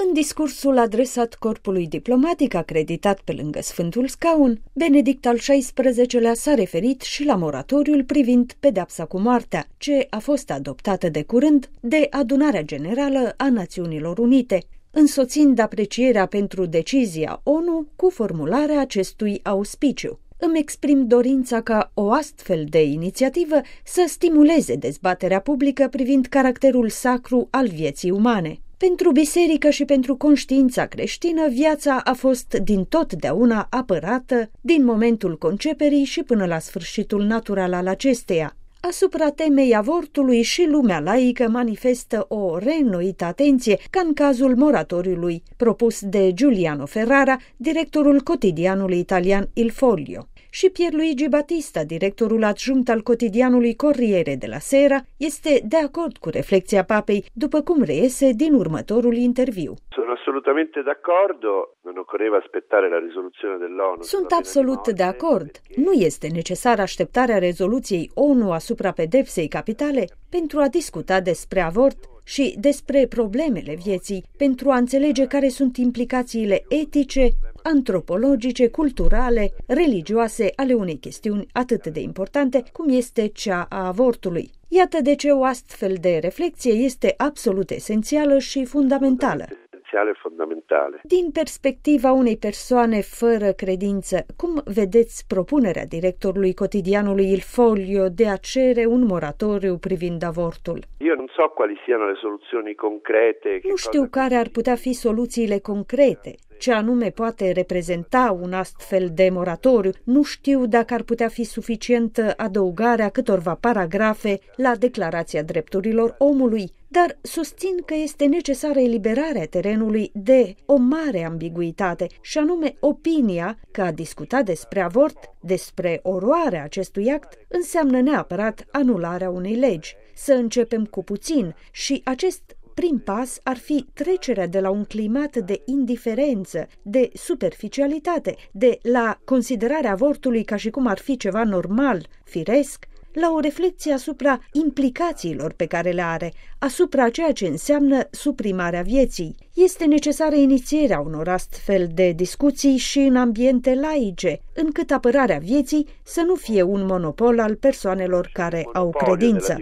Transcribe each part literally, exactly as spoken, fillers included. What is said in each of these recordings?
În discursul adresat corpului diplomatic acreditat pe lângă Sfântul Scaun, Benedict al șaisprezecelea s-a referit și la moratoriul privind pedeapsa cu moartea, ce a fost adoptată de curând de Adunarea Generală a Națiunilor Unite, însoțind aprecierea pentru decizia O N U cu formularea acestui auspiciu. Îmi exprim dorința ca o astfel de inițiativă să stimuleze dezbaterea publică privind caracterul sacru al vieții umane. Pentru biserică și pentru conștiința creștină, viața a fost dintotdeauna apărată din momentul conceperii și până la sfârșitul natural al acesteia. Asupra temei avortului și lumea laică manifestă o reînnoită atenție, ca în cazul moratoriului propus de Giuliano Ferrara, directorul cotidianului italian Il Foglio. Și Pierluigi Battista, directorul adjunct al cotidianului Corriere della Sera, este de acord cu reflexia papei, după cum reiese din următorul interviu. Sono assolutamente d'accordo, non occorreva aspettare la risoluzione dell'ONU. Sunt absolut de acord. Nu este necesar așteptarea rezoluției O N U asupra pedepsei capitale pentru a discuta despre avort și despre problemele vieții, pentru a înțelege care sunt implicațiile etice, antropologice, culturale, religioase ale unei chestiuni atât de importante cum este cea a avortului. Iată de ce o astfel de reflexie este absolut esențială și fundamentală. Fundamentale. Din perspectiva unei persoane fără credință, cum vedeți propunerea directorului cotidianului Il Foglio de a cere un moratoriu privind avortul? Eu nu so quali siano le soluzioni concrete. Nu știu care ar putea fi soluțiile concrete. Ce anume poate reprezenta un astfel de moratoriu, nu știu dacă ar putea fi suficientă adăugarea câtorva paragrafe la Declarația Drepturilor Omului, dar susțin că este necesară eliberarea terenului de o mare ambiguitate, și anume opinia că a discuta despre avort, despre oroarea acestui act, înseamnă neapărat anularea unei legi. Să începem cu puțin și acest prim pas ar fi trecerea de la un climat de indiferență, de superficialitate, de la considerarea avortului ca și cum ar fi ceva normal, firesc, la o reflecție asupra implicațiilor pe care le are, asupra ceea ce înseamnă suprimarea vieții. Este necesară inițierea unor astfel de discuții și în ambiente laice, încât apărarea vieții să nu fie un monopol al persoanelor care au credință.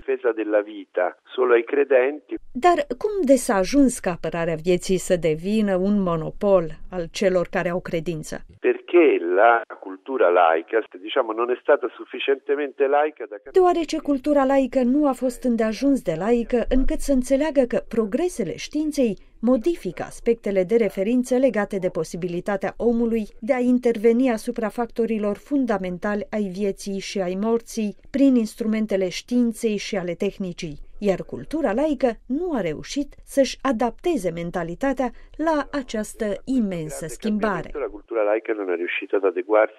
Dar cum de s-a ajuns ca apărarea vieții să devină un monopol al celor care au credință? Perché la cultura laica, diciamo, non è stata sufficientemente laica da... Deoarece cultura laică nu a fost îndeajuns de laică încât să înțeleagă că progresele științei modifică aspectele de referință legate de posibilitatea omului de a interveni asupra factorilor fundamentali ai vieții și ai morții prin instrumentele științei și ale tehnicii, iar cultura laică nu a reușit să-și adapteze mentalitatea la această imensă schimbare. La cultura laica non è riuscita ad adeguarsi